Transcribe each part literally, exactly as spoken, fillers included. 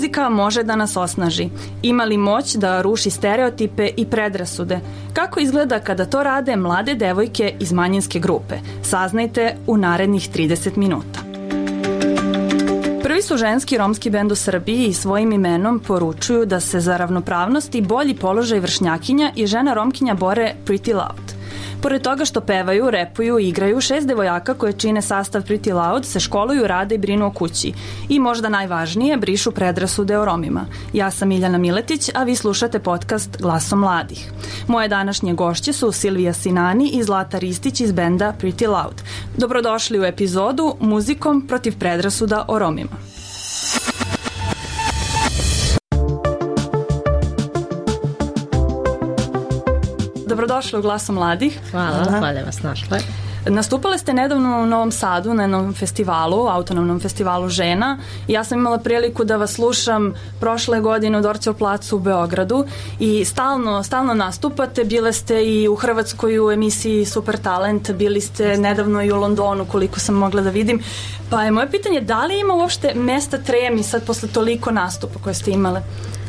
jezika može da nas osnaži? Ima li moć da ruši stereotipe i predrasude? Kako izgleda kada to rade mlade devojke iz manjinske grupe? Saznajte u narednih trideset minuta. Prvi su ženski romski bend u Srbiji i svojim imenom poručuju da se za ravnopravnost i bolji položaj vršnjakinja i žena Romkinja bore Pretty Loud. Pored toga što pevaju, repuju i igraju, šest devojaka koje čine sastav Pretty Loud se školuju, rade i brinu o kući. I možda najvažnije, brišu predrasude o Romima. Ja sam Miljana Miletić, a vi slušate podcast Glasom mladih. Moje današnje gošće su Silvija Sinani i Zlata Ristić iz benda Pretty Loud. Dobrodošli u epizodu Muzikom protiv predrasuda o Romima. Dobrodošli u Glasu mladih. Hvala, hvala vas našle. Nastupale ste nedavno u Novom Sadu na jednom festivalu, autonomnom festivalu žena. Ja sam imala priliku da vas slušam prošle godine u Dorćol placu u Beogradu i stalno, stalno nastupate. Bile ste i u Hrvatskoj u emisiji Super Talent, bili ste nedavno i u Londonu koliko sam mogla da vidim. Pa je moje pitanje, da li ima uopšte mesta tremi sad posle toliko nastupa koje ste imale?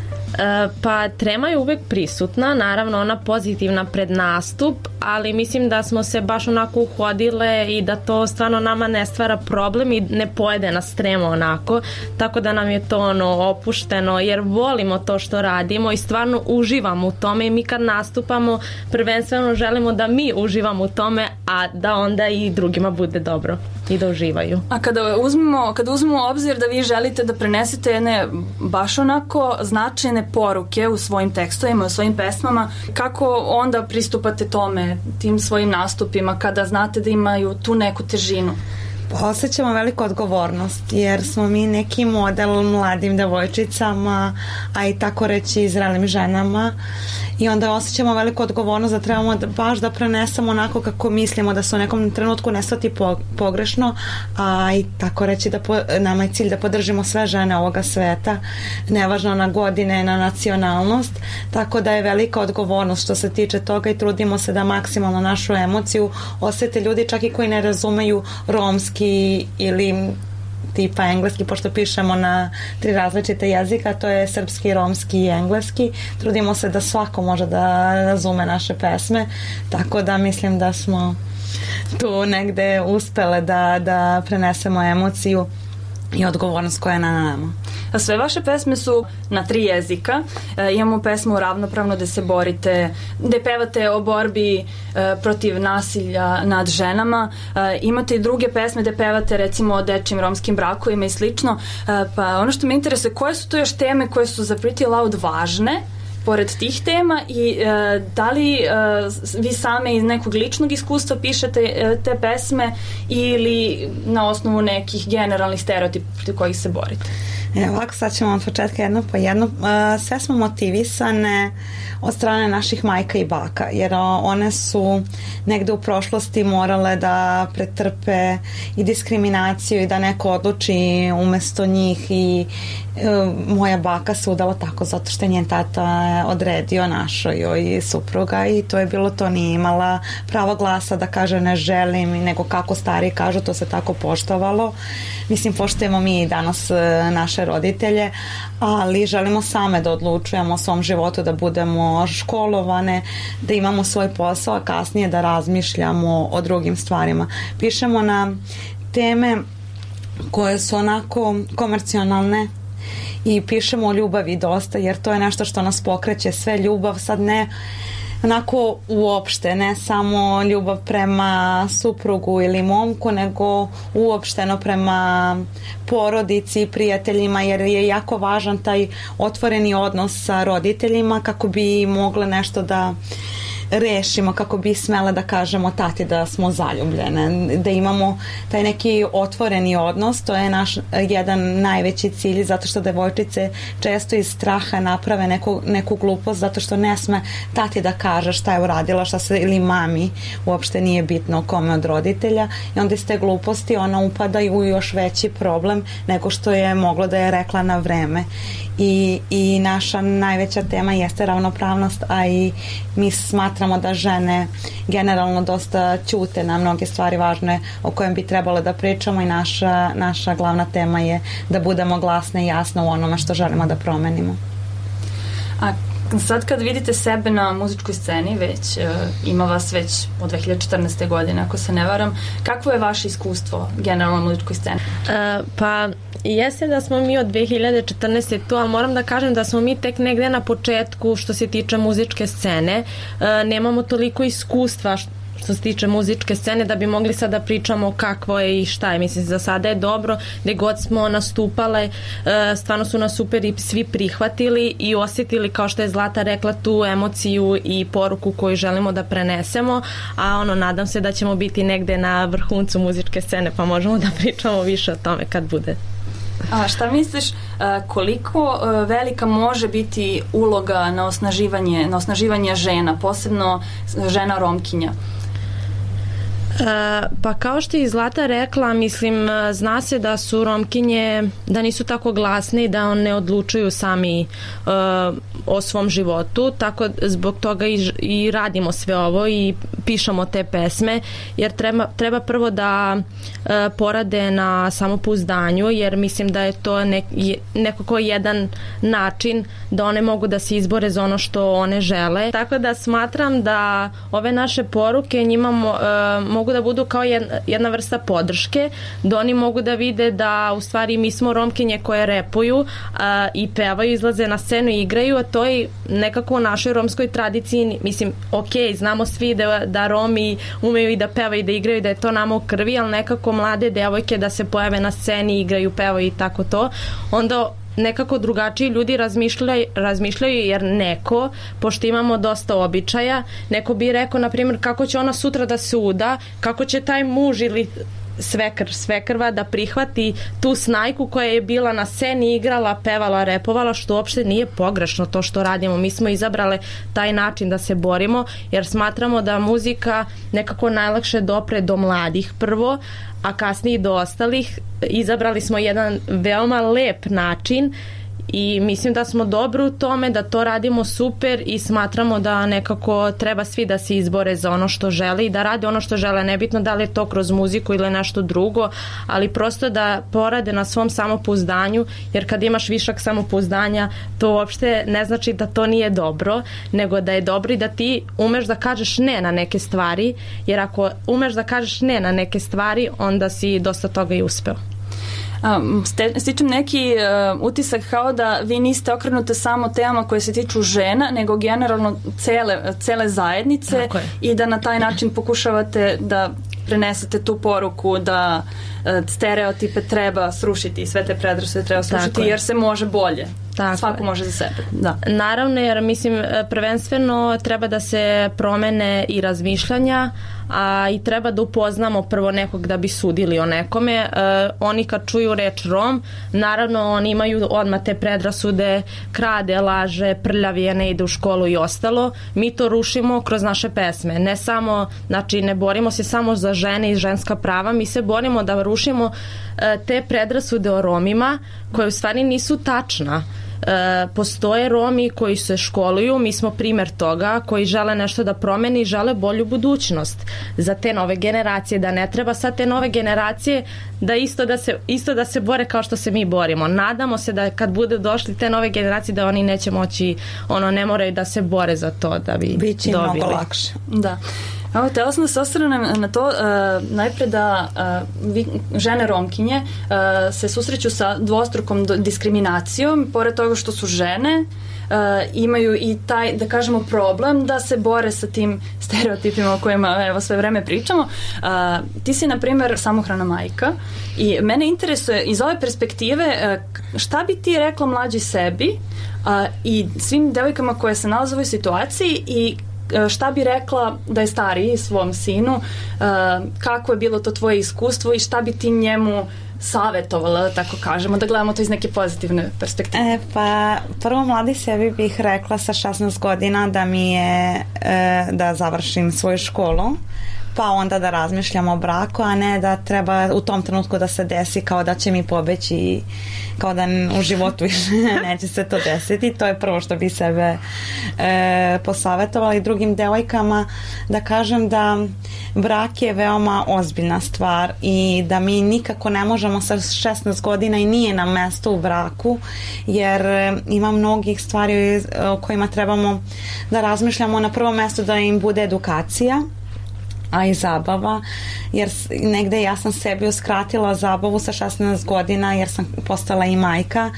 E, pa trema je uvek prisutna, naravno ona pozitivna pred nastup, ali mislim da smo se baš onako uhodile i da to stvarno nama ne stvara problem i ne pojede nas trema onako, tako da nam je to ono opušteno jer volimo to što radimo i stvarno uživamo u tome i mi kad nastupamo prvenstveno želimo da mi uživamo u tome, a da onda i drugima bude dobro i da uživaju. A kada uzmemo, kada uzmemo obzir da vi želite da prenesete jedne baš onako značajne poruke u svojim tekstovima, u svojim pesmama, kako onda pristupate tome, tim svojim nastupima, kada znate da imaju tu neku težinu? Osjećamo veliku odgovornost jer smo mi neki model mladim devojčicama, a i tako reći i zrelim ženama, i onda osjećamo veliku odgovornost da trebamo da, baš da prenesemo onako kako mislimo, da se u nekom trenutku ne shvati po, pogrešno, a i tako reći da po, nama je cilj da podržimo sve žene ovoga sveta, nevažno na godine, na nacionalnost, tako da je velika odgovornost što se tiče toga i trudimo se da maksimalno našu emociju osjete ljudi čak i koji ne razumeju romski ili tipa engleski, pošto pišemo na tri različite jezika, to je srpski, romski i engleski. Trudimo se da svako može da razume naše pesme, tako da mislim da smo tu negde uspele da, da prenesemo emociju i odgovornost koja je na nama. A sve vaše pesme su na tri jezika. E, imamo pesmu Ravnopravno gde se borite, gde pevate o borbi e, protiv nasilja nad ženama. E, imate i druge pesme gde pevate recimo o dečim romskim brakovima i slično. E, pa ono što me interesuje, koje su to još teme koje su za Pretty Loud važne pored tih tema i e, da li e, vi same iz nekog ličnog iskustva pišete e, te pesme ili na osnovu nekih generalnih stereotipa protiv kojih se borite? E, ovako sad ćemo od početka jedno po jedno. E, sve smo motivisane od strane naših majka i baka, jer one su negde u prošlosti morale da pretrpe i diskriminaciju i da neko odluči umesto njih i e, moja baka se udala tako zato što je njen tata odredio našoj joj supruga i to je bilo to, nije imala pravo glasa da kaže ne želim, nego kako stari kažu, to se tako poštovalo. Mislim, poštujemo mi danas e, naše roditelje, ali želimo same da odlučujemo o svom životu, da budemo školovane, da imamo svoj posao, a kasnije da razmišljamo o drugim stvarima. Pišemo na teme koje su onako komercionalne i pišemo o ljubavi dosta, jer to je nešto što nas pokreće, sve ljubav, sad ne onako uopšte, ne samo ljubav prema suprugu ili momku, nego uopšteno prema porodici i prijateljima, jer je jako važan taj otvoreni odnos sa roditeljima kako bi mogle nešto da rešimo, kako bi smele da kažemo tati da smo zaljubljene, da imamo taj neki otvoreni odnos. To je naš jedan najveći cilj, zato što devojčice često iz straha naprave neku, neku glupost, zato što ne sme tati da kaže šta je uradila, šta se, ili mami, uopšte nije bitno kome od roditelja, i onda iz te gluposti ona upada u još veći problem nego što je moglo da je rekla na vreme. I, i naša najveća tema jeste ravnopravnost, a i mi smatramo smatramo da žene generalno dosta ćute na mnoge stvari važne o kojem bi trebalo da pričamo i naša, naša glavna tema je da budemo glasne i jasne u onome što želimo da promenimo. A sad kad vidite sebe na muzičkoj sceni, već uh, ima vas već od dve hiljade četrnaeste. godine, ako se ne varam, kakvo je vaše iskustvo generalno na muzičkoj sceni? Uh, pa jeste da smo mi od dve hiljade četrnaeste. tu, ali moram da kažem da smo mi tek negde na početku što se tiče muzičke scene. Uh, nemamo toliko iskustva što se tiče muzičke scene da bi mogli sad da pričamo kakvo je i šta je. Mislim, za sada je dobro, gde god smo nastupale, stvarno su nas super i svi prihvatili i osjetili, kao što je Zlata rekla, tu emociju i poruku koju želimo da prenesemo, a ono, nadam se da ćemo biti negde na vrhuncu muzičke scene, pa možemo da pričamo više o tome kad bude. A šta misliš, koliko velika može biti uloga na osnaživanje, na osnaživanje žena, posebno žena Romkinja? Uh, pa kao što je i Zlata rekla, mislim, zna se da su Romkinje, da nisu tako glasne i da ne odlučuju sami uh, o svom životu, tako zbog toga i, i radimo sve ovo i pišemo te pesme, jer treba, treba prvo da uh, porade na samopouzdanju, jer mislim da je to nek, nekako jedan način da one mogu da se izbore za ono što one žele. Tako da smatram da ove naše poruke njima mo, uh, mogu da budu kao jedna vrsta podrške, da oni mogu da vide da u stvari mi smo Romkinje koje repuju a, i pevaju, izlaze na scenu i igraju, a to je nekako u našoj romskoj tradiciji, mislim, ok, znamo svi da, da Romi umeju i da pevaju i da igraju, da je to nama u krvi, ali nekako mlade devojke da se pojave na sceni, igraju, pevaju i tako to, onda nekako drugačiji ljudi razmišljaju, razmišljaju jer neko, pošto imamo dosta običaja, neko bi rekao, na primjer, kako će ona sutra da se uda, kako će taj muž ili svekr, svekrva da prihvati tu snajku koja je bila na sceni, igrala, pevala, repovala, što uopšte nije pogrešno to što radimo. Mi smo izabrale taj način da se borimo, jer smatramo da muzika nekako najlakše dopre do mladih prvo, a kasnije do ostalih. Izabrali smo jedan veoma lep način i mislim da smo dobro u tome, da to radimo super i smatramo da nekako treba svi da se izbore za ono što žele i da rade ono što žele, nebitno da li je to kroz muziku ili nešto drugo, ali prosto da porade na svom samopouzdanju, jer kad imaš višak samopouzdanja, to uopšte ne znači da to nije dobro, nego da je dobro i da ti umeš da kažeš ne na neke stvari, jer ako umeš da kažeš ne na neke stvari, onda si dosta toga i uspeo. Um, stičem neki uh, utisak kao da vi niste okrenute samo temama koje se tiču žena, nego generalno cele, cele zajednice i da na taj način pokušavate da prenesete tu poruku da uh, stereotipe treba srušiti i sve te predrasude treba srušiti jer se može bolje. Tako Svako je. Može za sebe. Da. Naravno, jer mislim prvenstveno treba da se promene i razmišljanja, a i treba da upoznamo prvo nekog da bi sudili o nekome. E, oni kad čuju reč Rom, naravno oni imaju odmah te predrasude, krade, laže, prljavije, ne ide u školu i ostalo. Mi to rušimo kroz naše pesme. Ne samo, znači ne borimo se samo za žene i ženska prava, mi se borimo da rušimo e, te predrasude o Romima koje u stvari nisu tačna. E, postoje Romi koji se školuju, mi smo primer toga, koji žele nešto da promeni i žele bolju budućnost za te nove generacije, da ne treba sad te nove generacije da isto da se, isto da se bore kao što se mi borimo. Nadamo se da kad bude došli te nove generacije da oni neće moći, ono, ne moraju da se bore za to da bi Biće dobili. Biće mnogo lakše. Da. Evo, htjela sam da se osvrnem na to, uh, najpre da uh, vi, žene Romkinje uh, se susreću sa dvostrukom diskriminacijom, pored toga što su žene, uh, imaju i taj, da kažemo, problem da se bore sa tim stereotipima o kojima evo sve vreme pričamo. Uh, ti si, na primjer, samohrana majka i mene interesuje iz ove perspektive uh, šta bi ti rekla mlađi sebi uh, i svim devojkama koje se nalaze u ovoj situaciji i šta bi rekla da je stariji svom sinu, kako je bilo to tvoje iskustvo i šta bi ti njemu savjetovala, da tako kažemo, da gledamo to iz neke pozitivne perspektive? E, pa prvo mladi sebi bih rekla sa šesnaest godina da mi je e, da završim svoju školu, pa onda da razmišljamo o braku, a ne da treba u tom trenutku da se desi kao da će mi pobeći i kao da u životu više neće se to desiti. To je prvo što bi sebe e, posavetovala i drugim devojkama da kažem da brak je veoma ozbiljna stvar i da mi nikako ne možemo sa šesnaest godina i nije na mesto u braku, jer ima mnogih stvari o kojima trebamo da razmišljamo. Na prvom mestu da im bude edukacija, a i zabava, jer negde ja sam sebi uskratila zabavu sa šesnaest godina jer sam postala i majka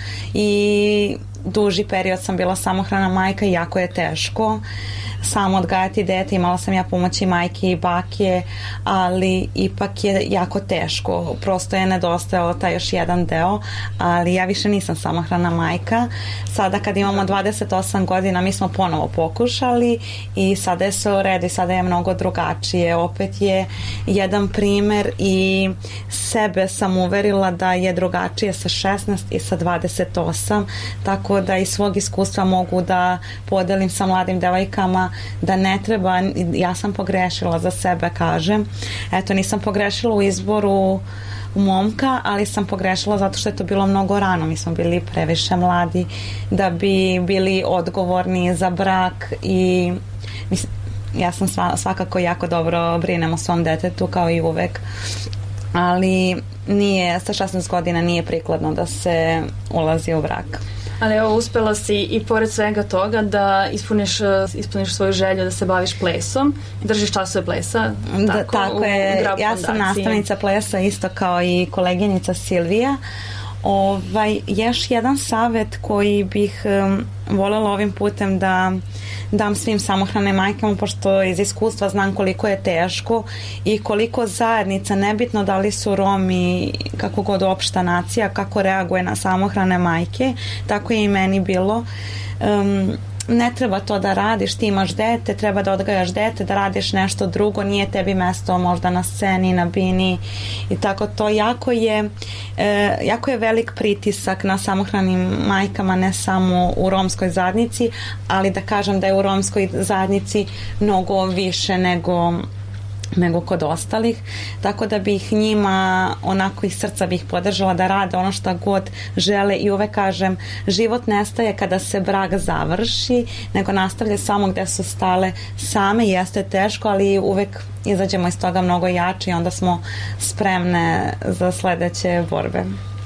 i duži period sam bila samohrana majka i jako je teško samo odgajati dete. Imala sam ja pomoći majke i bake, ali ipak je jako teško. Prosto je nedostajalo taj još jedan deo, ali ja više nisam samohrana majka. Sada kad imamo dvadeset osam godina mi smo ponovo pokušali i sada je sve u redu i sada je mnogo drugačije. Opet je jedan primer i sebe sam uverila da je drugačije sa šesnaest i sa dvadeset osam, tako da iz svog iskustva mogu da podelim sa mladim devojkama da ne treba, ja sam pogrešila za sebe, kažem. Eto, nisam pogrešila u izboru momka, ali sam pogrešila zato što je to bilo mnogo rano. Mi smo bili previše mladi da bi bili odgovorni za brak i mislim, ja sam svakako jako dobro brinem o svom detetu kao i uvek, ali nije, sa šesnaest godina nije prikladno da se ulazi u brak. Ali evo, uspela si i pored svega toga da ispuniš, ispuniš svoju želju da se baviš plesom, držiš časove plesa. Tako, da, tako je, ja sam nastavnica plesa isto kao i koleginica Silvija. Ovaj, još jedan savjet koji bih um, voljela ovim putem da dam svim samohrane majkama, pošto iz iskustva znam koliko je teško i koliko zajednica, nebitno da li su Romi, kako god opšta nacija, kako reaguje na samohrane majke, tako je i meni bilo. Um, ne treba to da radiš, ti imaš dete, treba da odgajaš dete, da radiš nešto drugo, nije tebi mesto možda na sceni, na bini i tako to. Jako je, e, jako je velik pritisak na samohranim majkama, ne samo u romskoj zajednici, ali da kažem da je u romskoj zajednici mnogo više nego nego kod ostalih, tako da bih njima onako iz srca bih podržala da rade ono što god žele i uvek kažem, život nestaje kada se brak završi, nego nastavlja samo gde su stale same. Jeste teško, ali uvek izađemo iz toga mnogo jači i onda smo spremne za sledeće borbe.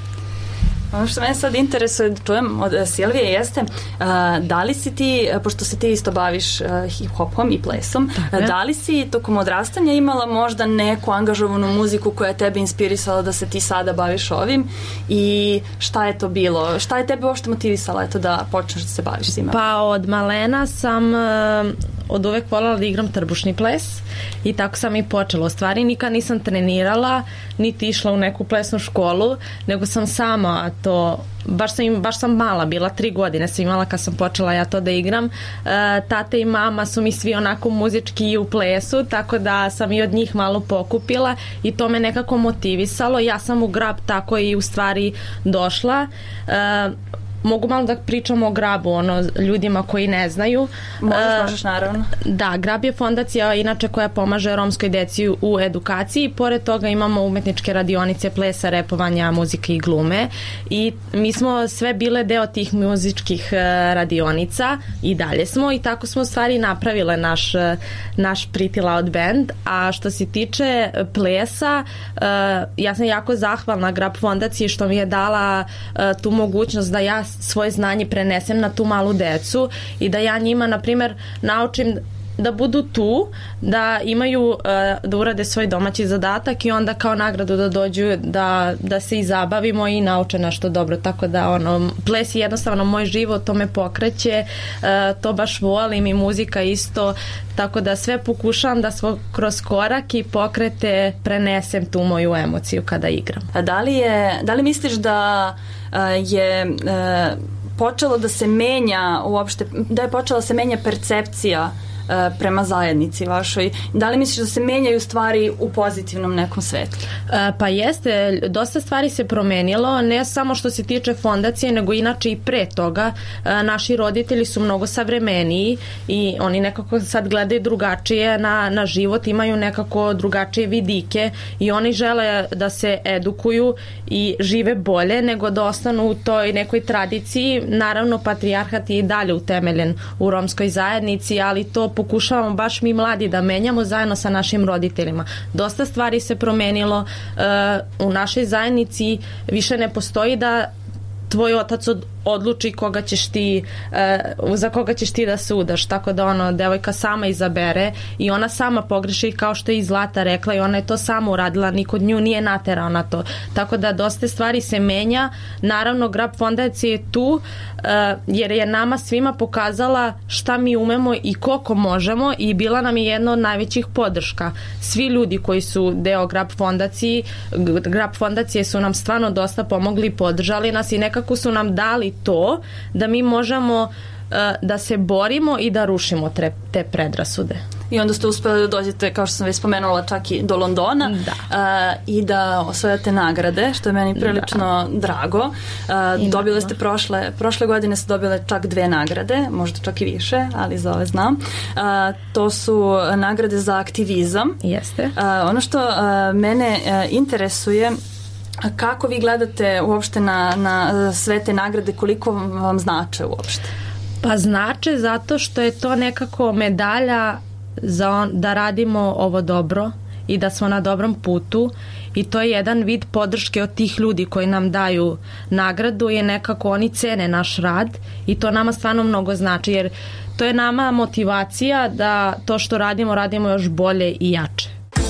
Ono što mene sad interesuje da čujem od Silvije jeste uh, da li si ti, pošto se ti isto baviš uh, hip-hopom i plesom, uh, da li si tokom odrastanja imala možda neku angažovanu muziku koja je tebe inspirisala da se ti sada baviš ovim i šta je to bilo? Šta je tebe uopšte motivisala eto, da počneš da se baviš svima? Pa od malena sam uh, od uvek voljela da igram trbušni ples i tako sam i počela. U stvari nikad nisam trenirala, niti išla u neku plesnu školu, nego sam sama to, baš sam, baš sam mala bila, tri godine sam imala kad sam počela ja to da igram. E, tate i mama su mi svi onako muzički i u plesu, tako da sam i od njih malo pokupila i to me nekako motivisalo. Ja sam u grab tako i u stvari došla. E, Mogu malo da pričamo o Grabu, ono, ljudima koji ne znaju. Možeš, možeš, naravno. Da, Grab je fondacija inače koja pomaže romskoj deci u edukaciji. Pored toga imamo umetničke radionice plesa, repovanja, muzike i glume. I mi smo sve bile deo tih muzičkih radionica i dalje smo i tako smo stvari napravile naš, naš Pretty Loud band. A što se tiče plesa, ja sam jako zahvalna Grab fondaciji što mi je dala tu mogućnost da ja svoje znanje prenesem na tu malu decu i da ja njima, na primjer, naučim da budu tu, da imaju, da urade svoj domaći zadatak i onda kao nagradu da dođu da, da se i zabavimo i nauče nešto dobro. Tako da ono, ples je jednostavno moj život, to me pokreće, to baš volim i muzika isto, tako da sve pokušavam da svo, kroz korak i pokrete prenesem tu moju emociju kada igram. A da li je, da li misliš da je počelo da se menja uopšte, da je počela da se menja percepcija prema zajednici vašoj. Da li misliš da se menjaju stvari u pozitivnom nekom svetlu? Pa jeste, dosta stvari se promenilo, ne samo što se tiče fondacije, nego inače i pre toga. Naši roditelji su mnogo savremeniji i oni nekako sad gledaju drugačije na, na život, imaju nekako drugačije vidike i oni žele da se edukuju i žive bolje nego da ostanu u toj nekoj tradiciji. Naravno, patrijarhat je i dalje utemeljen u romskoj zajednici, ali to pokušavamo baš mi mladi da menjamo zajedno sa našim roditeljima. Dosta stvari se promenilo. Uh, u našoj zajednici više ne postoji da tvoj otac od, odluči koga ćeš ti, uh, za koga ćeš ti da se udaš, tako da ono, devojka sama izabere i ona sama pogreši, kao što je i Zlata rekla, i ona je to sama uradila, niko nju nije naterao na to, tako da dosta stvari se menja. Naravno, Grab fondacija je tu uh, jer je nama svima pokazala šta mi umemo i koliko možemo i bila nam je jedna od najvećih podrška. Svi ljudi koji su deo Grab fondacije, Grab fondacije su nam stvarno dosta pomogli i podržali nas i nekako su nam dali to da mi možemo uh, da se borimo i da rušimo tre, te predrasude. I onda ste uspeli da dođete, kao što sam već spomenula, čak i do Londona da. uh, i da osvojate nagrade, što je meni prilično da. drago. Uh, dobile ste prošle, prošle godine ste dobile čak dve nagrade, možda čak i više, ali za ove znam. Uh, to su nagrade za aktivizam. Jeste. Uh, ono što uh, mene uh, interesuje, kako vi gledate uopšte na, na sve te nagrade, koliko vam znače uopšte? Pa znače zato što je to nekako medalja za on, da radimo ovo dobro i da smo na dobrom putu i to je jedan vid podrške od tih ljudi koji nam daju nagradu, je nekako oni cene naš rad i to nama stvarno mnogo znači, jer to je nama motivacija da to što radimo, radimo još bolje i jače.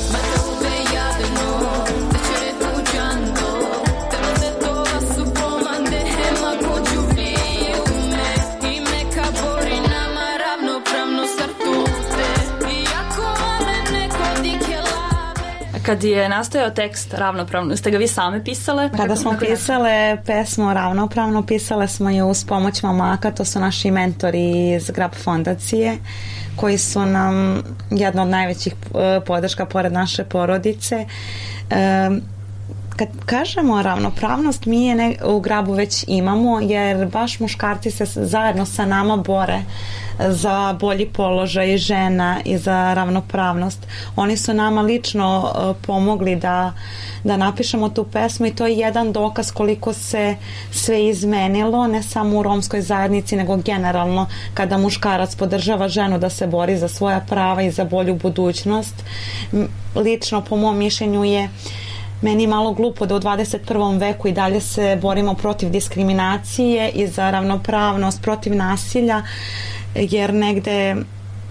Kad je nastojao tekst Ravnopravno, ste ga vi same pisale? Kada smo pisale pesmu Ravnopravno, pisale smo je uz pomoć momaka, to su naši mentori iz Grab fondacije, koji su nam jedna od najvećih podrška pored naše porodice. Kad kažemo ravnopravnost, mi je ne, u Grabu već imamo, jer baš muškarci se zajedno sa nama bore za bolji položaj žena i za ravnopravnost. Oni su nama lično uh, pomogli da, da napišemo tu pesmu i to je jedan dokaz koliko se sve izmenilo, ne samo u romskoj zajednici, nego generalno kada muškarac podržava ženu da se bori za svoja prava i za bolju budućnost. Lično, po mom mišljenju, je meni je malo glupo da u dvadeset prvom veku i dalje se borimo protiv diskriminacije i za ravnopravnost, protiv nasilja, jer negde e,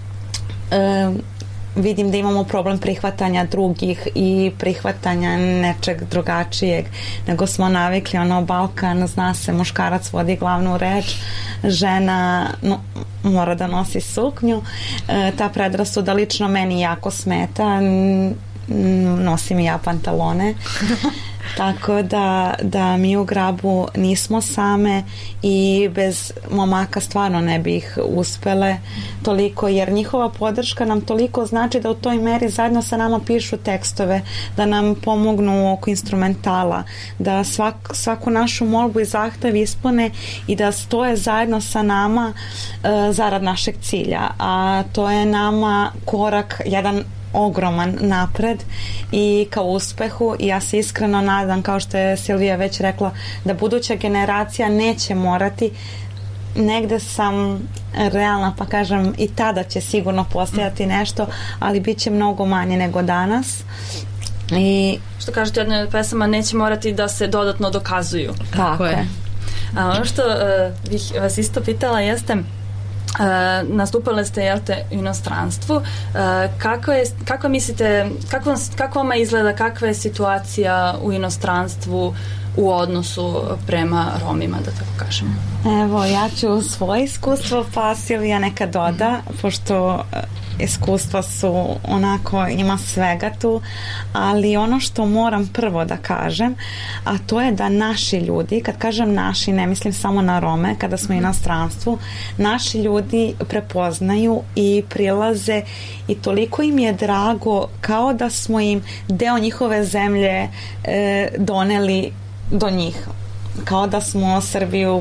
vidim da imamo problem prihvatanja drugih i prihvatanja nečeg drugačijeg, nego smo navikli, ono, Balkan, zna se, muškarac vodi glavnu reč, žena no, mora da nosi suknju. E, ta predrasuda lično meni jako smeta, nosim i ja pantalone tako da, da mi u Grabu nismo same i bez momaka stvarno ne bih uspele toliko, jer njihova podrška nam toliko znači da u toj meri zajedno sa nama pišu tekstove, da nam pomognu oko instrumentala, da svak, svaku našu molbu i zahtev ispune i da stoje zajedno sa nama uh, zarad našeg cilja, a to je nama korak jedan ogroman napred i kao uspehu, i ja se iskreno nadam, kao što je Silvija već rekla, da buduća generacija neće morati, negde sam realna pa kažem i tada će sigurno postojati nešto, ali bit će mnogo manje nego danas. I što kažete, jedna od pesama, neće morati da se dodatno dokazuju. Tako je. A ono što uh, bih vas isto pitala jeste, Uh, nastupale ste, jel te, u inostranstvu. Uh, kako, je, kako mislite, kako, kako vama izgleda, kakva je situacija u inostranstvu u odnosu prema Romima, da tako kažemo? Evo, ja ću svoje iskustvo, pa Silvija neka doda, pošto iskustva su onako, ima svega tu, ali ono što moram prvo da kažem, a to je da naši ljudi, kad kažem naši, ne mislim samo na Rome, kada smo u inostranstvu, naši ljudi prepoznaju i prilaze i toliko im je drago kao da smo im deo njihove zemlje e, doneli do njih, kao da smo Srbiju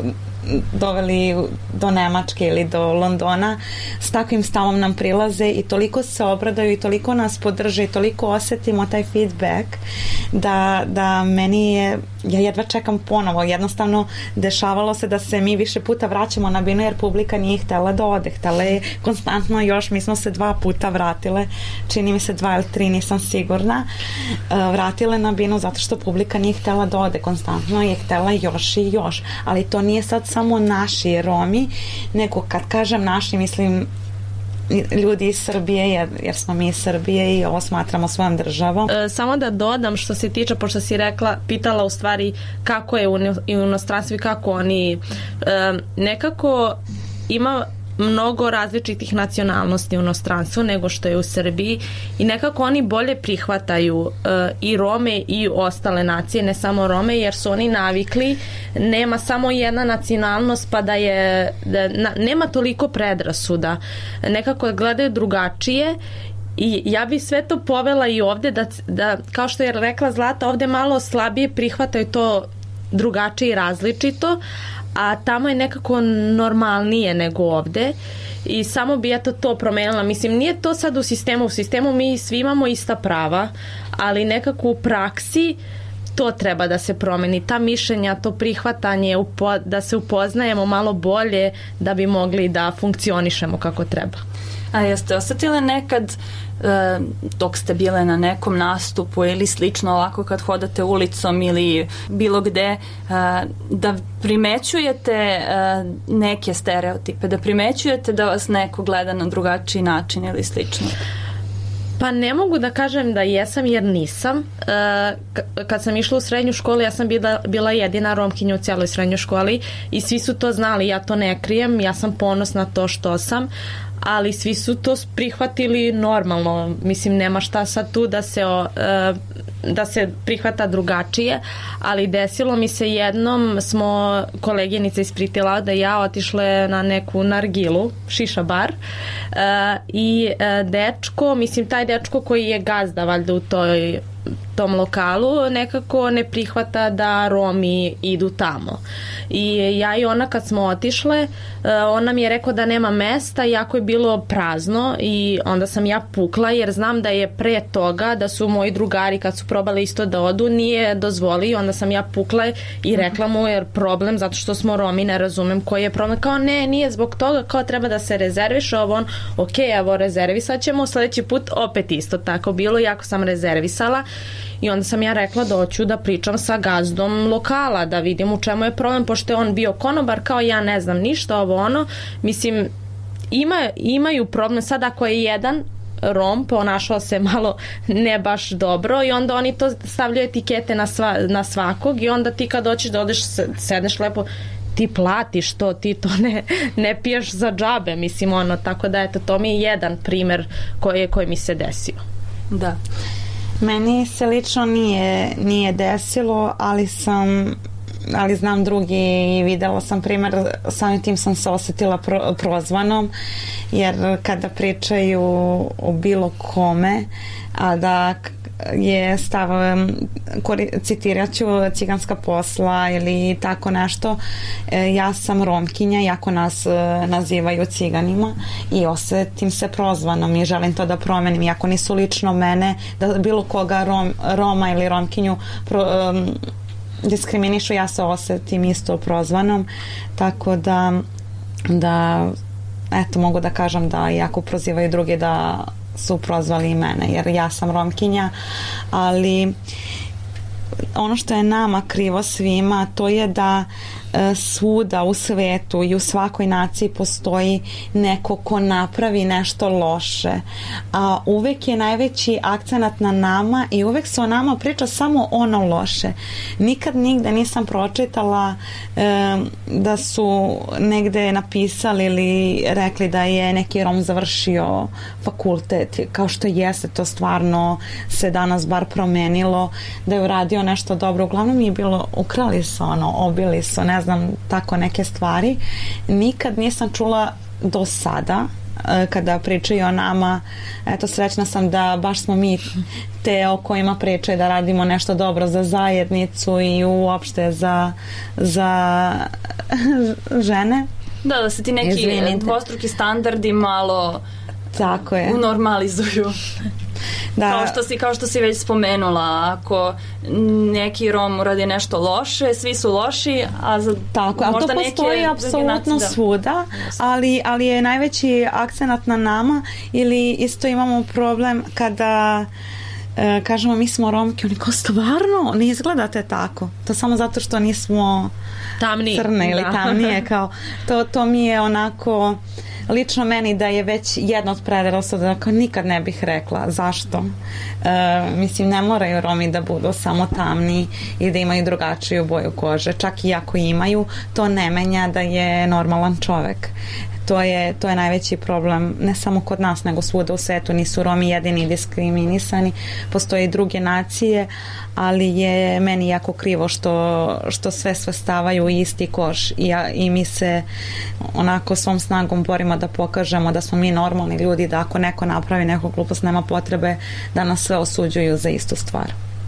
doveli do Nemačke ili do Londona, s takvim stavom nam prilaze i toliko se obradaju i toliko nas podrže i toliko osetimo taj feedback da, da meni je, ja jedva čekam ponovo, jednostavno dešavalo se da se mi više puta vraćamo na binu jer publika nije htela da ode, htela je konstantno još, mi smo se dva puta vratile, čini mi se dva ili tri, nisam sigurna, vratile na binu zato što publika nije htela da ode, konstantno je htela još i još, ali to nije sad samo naši Romi, nego kad kažem naši, mislim ljudi iz Srbije, jer, jer smo mi iz Srbije i ovo smatramo svojom državom. E, samo da dodam što se tiče, pošto si rekla, pitala u stvari kako je u inostranstvu i kako oni e, nekako ima mnogo različitih nacionalnosti u inostranstvu nego što je u Srbiji i nekako oni bolje prihvataju uh, i Rome i ostale nacije, ne samo Rome, jer su oni navikli, nema samo jedna nacionalnost pa da je da, na, nema toliko predrasuda, nekako gledaju drugačije. I ja bi sve to povela i ovde da, da kao što je rekla Zlata, ovde malo slabije prihvataju to drugačije i različito, a tamo je nekako normalnije nego ovde i samo bi ja to, to promenila. Mislim, nije to sad u sistemu, u sistemu mi svi imamo ista prava, ali nekako u praksi to treba da se promeni, ta mišljenja, to prihvatanje, upo, da se upoznajemo malo bolje da bi mogli da funkcionišemo kako treba. A jeste osetile nekad e, dok ste bile na nekom nastupu ili slično ovako kad hodate ulicom ili bilo gde e, da primećujete e, neke stereotipe, da primećujete da vas neko gleda na drugačiji način ili slično? Pa ne mogu da kažem da jesam jer nisam. E, kad sam išla u srednju školu ja sam bila, bila jedina Romkinja u cijeloj srednjoj školi i svi su to znali, ja to ne krijem, ja sam ponosna na to što sam, ali svi su to prihvatili normalno, mislim nema šta sad tu da se o, e, da se prihvata drugačije, ali desilo mi se jednom, smo koleginica iz Pritila da ja otišle na neku nargilu, šiša bar e, i e, dečko, mislim taj dečko koji je gazda valjda u toj tom lokalu nekako ne prihvata da Romi idu tamo i ja i ona kad smo otišle ona mi je rekao da nema mesta iako je bilo prazno i onda sam ja pukla jer znam da je pre toga da su moji drugari kad su probali isto da odu nije dozvoli, onda sam ja pukla i rekla mu jer problem zato što smo Romi, ne razumem koji je problem, kao ne, nije zbog toga, kao treba da se rezerviše ovo, on, ok, evo rezervisat ćemo, sledeći put opet isto tako bilo, iako sam rezervisala i onda sam ja rekla da hoću da pričam sa gazdom lokala, da vidim u čemu je problem, pošto je on bio konobar, kao ja ne znam ništa, ovo ono, mislim, ima, imaju problem, sad ako je jedan Rom ponašao se malo ne baš dobro i onda oni to stavljaju etikete na, sva, na svakog i onda ti kad hoćeš da odeš, sedneš lepo, ti platiš to, ti to ne, ne piješ za džabe, mislim ono, tako da eto, to mi je jedan primer koji, koji mi se desio. Da. Meni se lično nije, nije desilo, ali sam ali znam drugi i videla sam primjer, samim tim sam se osetila pro, prozvanom, jer kada pričaju o bilo kome, a da je stav, citirat ću ciganska posla ili tako nešto, ja sam Romkinja, jako nas nazivaju ciganima i osetim se prozvanom i želim to da promenim, iako nisu lično mene, da bilo koga Rom, Roma ili Romkinju pro, um, diskriminišu, ja se osetim isto prozvanom, tako da da eto mogu da kažem da iako prozivaju drugi da su prozvali i mene, jer ja sam Romkinja, ali ono što je nama krivo svima, to je da svuda u svetu i u svakoj naciji postoji neko ko napravi nešto loše, a uvek je najveći akcenat na nama i uvek se o nama priča samo ono loše. Nikad nigde nisam pročitala e, da su negde napisali ili rekli da je neki Rom završio fakultet, kao što jeste, to stvarno se danas bar promenilo, da je uradio nešto dobro. Uglavnom je bilo, ukrali su ono, obili su, ne znam, tako neke stvari. Nikad nisam čula do sada kada pričaju o nama, eto, srećna sam da baš smo mi te o kojima pričaju da radimo nešto dobro za zajednicu i uopšte za, za žene. Da, da se ti neki Izvinite. dvostruki standardi malo tako je. unormalizuju. Da. Kao što si, kao što si već spomenula, ako neki Rom radi nešto loše, svi su loši, a za tako, možda to postoji apsolutno da. svuda, ali, ali je najveći akcenat na nama, ili isto imamo problem kada e, kažemo mi smo Romke, oni kao stvarno ne izgledate tako, to samo zato što nismo tamni, crne ili da. tamnije, kao, to, to mi je onako lično meni da je već jedna od predrasuda, kao nikad ne bih rekla. Zašto? E, mislim, ne moraju Romi da budu samo tamni i da imaju drugačiju boju kože. Čak i ako imaju, to ne menja da je normalan čovek. To je, to je najveći problem, ne samo kod nas, nego svuda u svetu. Nisu Romi jedini diskriminisani, postoje i druge nacije, ali je meni jako krivo što, što sve svrstavaju u isti koš i, ja, i mi se onako svom snagom borimo da pokažemo da smo mi normalni ljudi, da ako neko napravi neku glupost, nema potrebe da nas sve osuđuju za istu stvar.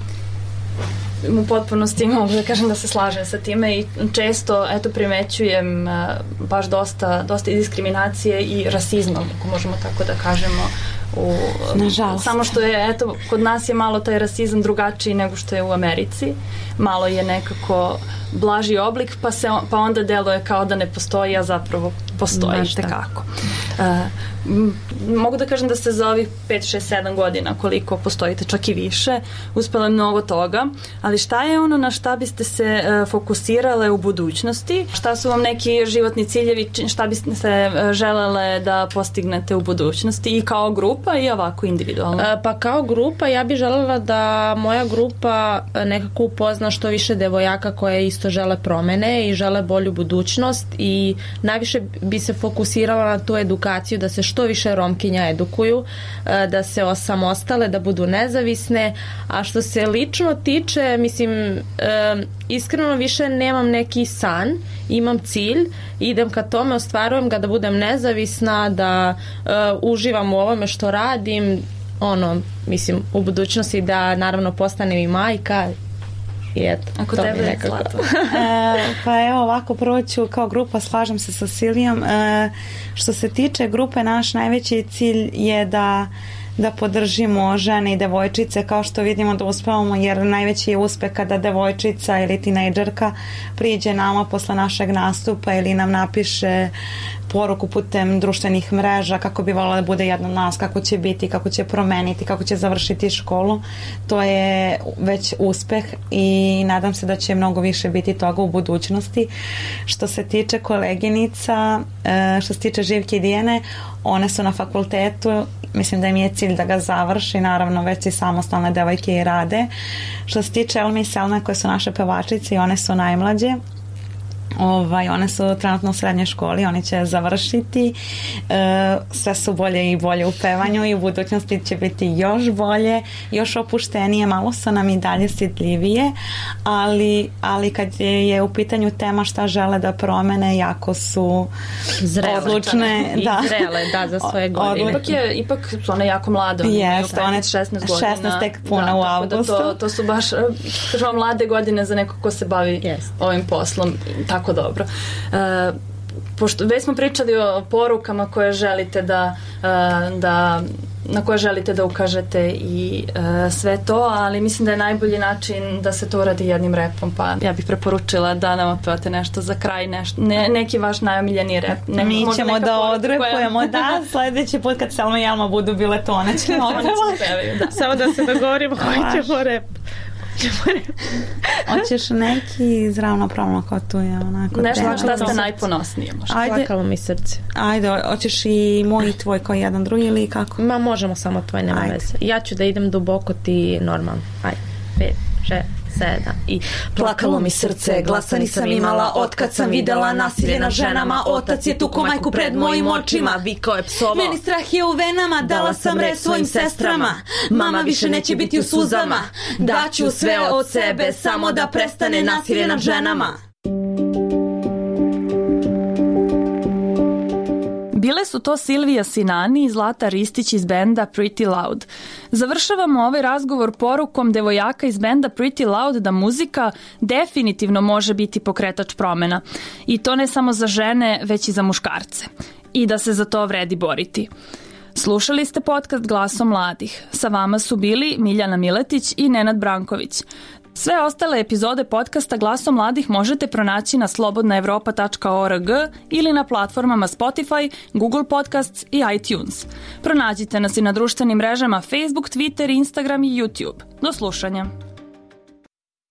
U potpunosti mogu da kažem da se slažem sa time i često eto primećujem baš dosta, dosta diskriminacije i rasizma, ako možemo tako da kažemo. U, Nažalost. Samo što je, eto, kod nas je malo taj rasizam drugačiji nego što je u Americi. Malo je nekako blaži oblik, pa, se, pa onda deluje kao da ne postoji, a zapravo postoji tekako. Uh, mogu da kažem da ste za ovih pet, šest, sedam godina koliko postojite, čak i više, uspela mnogo toga, ali šta je ono na šta biste se uh, fokusirale u budućnosti? Šta su vam neki životni ciljevi, šta biste se uh, želele da postignete u budućnosti i kao grupa i ovako individualno? Uh, pa kao grupa ja bih želela da moja grupa nekako upozna što više devojaka koje isto žele promene i žele bolju budućnost i najviše bi se fokusirala na tu edukaciju, da se što više Romkinja edukuju, da se osamostale, da budu nezavisne, a što se lično tiče, mislim, iskreno više nemam neki san, imam cilj, idem ka tome, ostvarujem ga da budem nezavisna, da uživam u ovome što radim, ono, mislim, u budućnosti da naravno postanem i majka. I eto, ako tebe je Zlato. e, pa evo ovako, prvo ću kao grupa, slažem se sa Silijom. E, što se tiče grupe, naš najveći cilj je da da podržimo žene i devojčice, kao što vidimo da uspevamo, jer najveći je uspeh kada devojčica ili tinejdžerka priđe nama posle našeg nastupa ili nam napiše poruku putem društvenih mreža kako bi voljela da bude jedna od nas, kako će biti, kako će promeniti, kako će završiti školu. To je već uspeh i nadam se da će mnogo više biti toga u budućnosti. Što se tiče koleginica, što se tiče Živke i Dijene, one su na fakultetu, mislim da im je cilj da ga završi, naravno već i samostalne devojke i rade. Što se tiče Elmi i Selme, koje su naše pevačice i one su najmlađe, Ovaj, one su trenutno u srednjoj školi, oni će završiti, e, sve su bolje i bolje u pevanju i u budućnosti će biti još bolje, još opuštenije, malo su nam i dalje stidljivije, ali, ali kad je, je u pitanju tema šta žele da promene, jako su zrele, odlučne i da, zrele, da, za svoje godine. Ipak, je, ipak su one jako mlade, one yes, imaju šesnaest godina. šesnaest tek puna da, u augustu. Da to, to su baš, kažemo, mlade godine za neko ko se bavi yes. ovim poslom, tako dobro. Uh, pošto već smo pričali o porukama koje želite da, uh, da na koje želite da ukažete i uh, sve to, ali mislim da je najbolji način da se to uradi jednim repom, pa ja bih preporučila da nam otpevate nešto za kraj, nešto, ne, neki vaš najomiljeni rep. Ne, Mi ćemo da odrepujemo, koja... da, sledeći put kad Selma i Jelma budu bile tone ćemo da. Samo da se dogovorimo koji ćemo rep. Hoćeš neki zravnopravno kao tu je onako. Nešto na šta ste najponosnije možda. Ajde. Plakalo mi srce. Ajde, hoćeš i moj i tvoj kao jedan drugi ili kako? Ma možemo samo tvoj, nema veze. Ja ću da idem duboko, ti normalno. Ajde, pet, šest, sedam i... Plakalo mi srce, glasa nisam imala, otkad sam videla nasilje nad ženama, otac je tuko majku pred mojim očima, vikao je psovo. Meni strah je u venama, dala sam reč svojim sestrama, mama više neće biti u suzama, daću sve od sebe, samo da prestane nasilje nad ženama. Bile su to Silvija Sinani i Zlata Ristić iz benda Pretty Loud. Završavamo ovaj razgovor porukom devojaka iz benda Pretty Loud da muzika definitivno može biti pokretač promena. I to ne samo za žene, već i za muškarce. I da se za to vredi boriti. Slušali ste podcast Glasom mladih. Sa vama su bili Miljana Miletić i Nenad Branković. Sve ostale epizode podcasta Glasom mladih možete pronaći na slobodna evropa tačka org ili na platformama Spotify, Google Podcasts i iTunes. Pronađite nas i na društvenim mrežama Facebook, Twitter, Instagram i YouTube. Do slušanja.